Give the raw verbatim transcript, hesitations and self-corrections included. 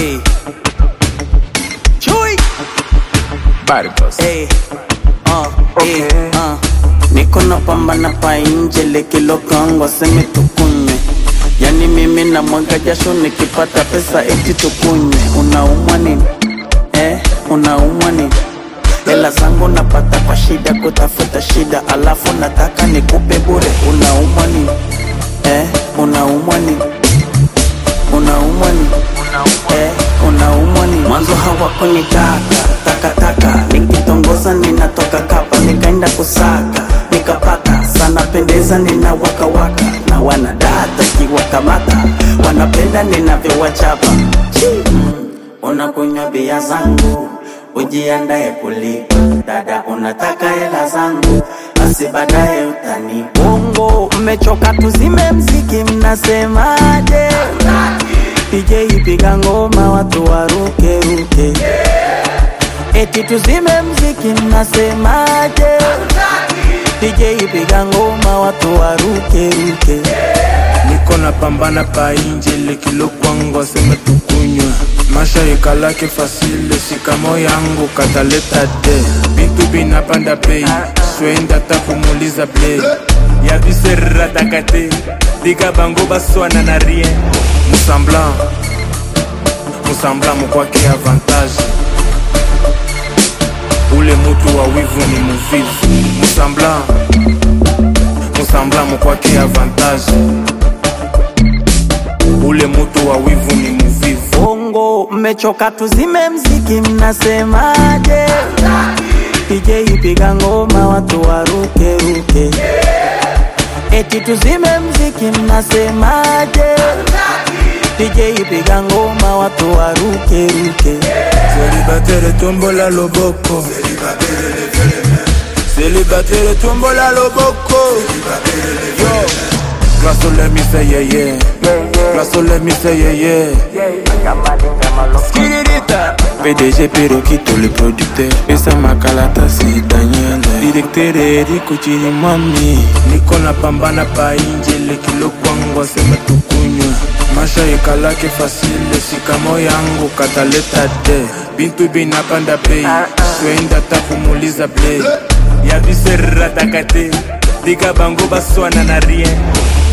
Hey. Chui. Barcos. Hey. Uh, okay. Hey. Uh. Niko napambana pa nje lekilo kango seme tukunywe. Yani mimi na mwaga jasho nikipata pesa eti tukunywe. Unaumwa nini? Eh, unaumwa nini? Hela zangu napata kwa shida kutafuta shida, alafu nataka nikupe bure. Unaumwa nini? Eh, unaumwa nini? Unaumwa nini? Eh, unaumwa nini? Mwanzo hawakunitaka, taka taka, nikitongoza ninatoka kapa, nikaenda kusaka, nikapata, sana pendeza nina waka waka, na wanadata kiwakamata, wanapenda ninavyowachapa. mm. Unakunywa bia zangu, ujiandae kulipa, dada unataka hela zangu, basi baadaye utani. Bongo mmechoka tuzime mziki mnasemaje? D J ipiga ngoma watu waruke ruke. Eti tuzime mziki mnasemaje? D J ipiga ngoma watu waruke ruke. Niko na pambana pa inje lekilo kwangu sema tukunywa. Masha ikalake fasile sikamo yangu kataleta de. Bintu binapanda pay, swenda takumuliza play. Ya visera takate, diga bango baswana na rien. Musamblan, musamblan mkwake avantage. Ule mutu wa wivu ni muvivu. Musamblan, musamblan mkwake avantage. Ule mutu wa wivu ni muvivu. Bongo mmechoka tuzime mziki mnasemaje? D J ipiga ngoma watu waruke ruke. Eti tuzime mziki mnasemaje? D J ipiga ngoma watu waruke ruke. Célibataire tombola loboko. Célibataire tombola loboko. Yo. Glasso let me say yeah yeah. Glasso let me say yeah yeah. Skirita. P D G Perokito le producteur. Pesa makalata si Daniel. Directeur Erico Chiri mami. Niko na pambana pa inje lekilo kwangu sema tukunywa. Masha ikalake fasile sikamo yangu kataleta de. Bintu binapanda pay, swenda takumuliza play. Ya visera takate, diga bango baswana na rien.